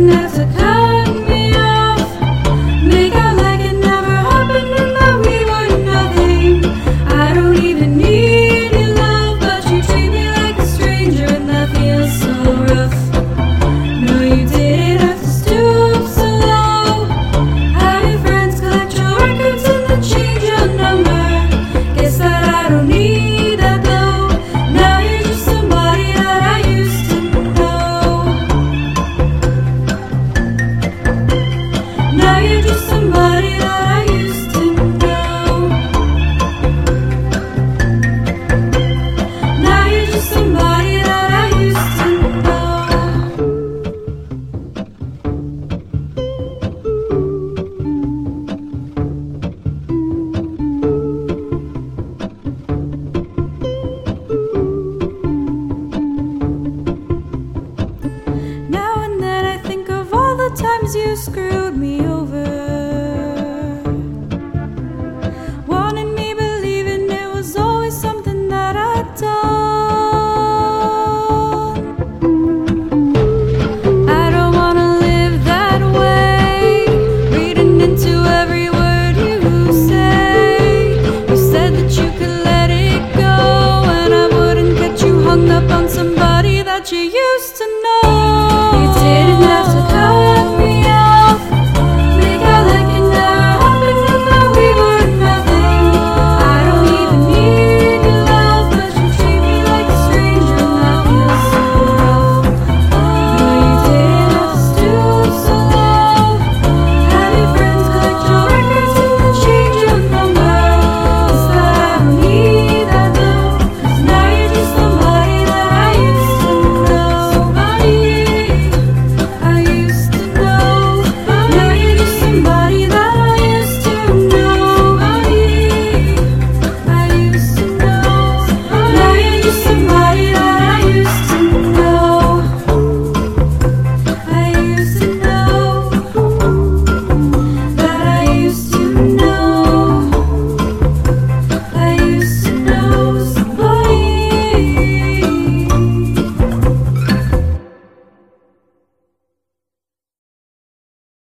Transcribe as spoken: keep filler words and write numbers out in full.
didn't have to cut me off, make out like it never happened and that we were nothing. I don't even need your love, but you treat me like a stranger and that feels so rough. No, you didn't have to stoop so low, have your friends collect your records and then change your number. Guess that I don't need that though, now you're just somebody that I used to know. Now you're just somebody that I used to know. Now you're just somebody that I used to know. Now and then I think of all the times you screwed me over, wanted me believing it was always something that I'd done. I don't wanna live that way, reading into every word you say. You said that you could let it go and I wouldn't get you hung up on somebody that you used to know. You didn't have to cut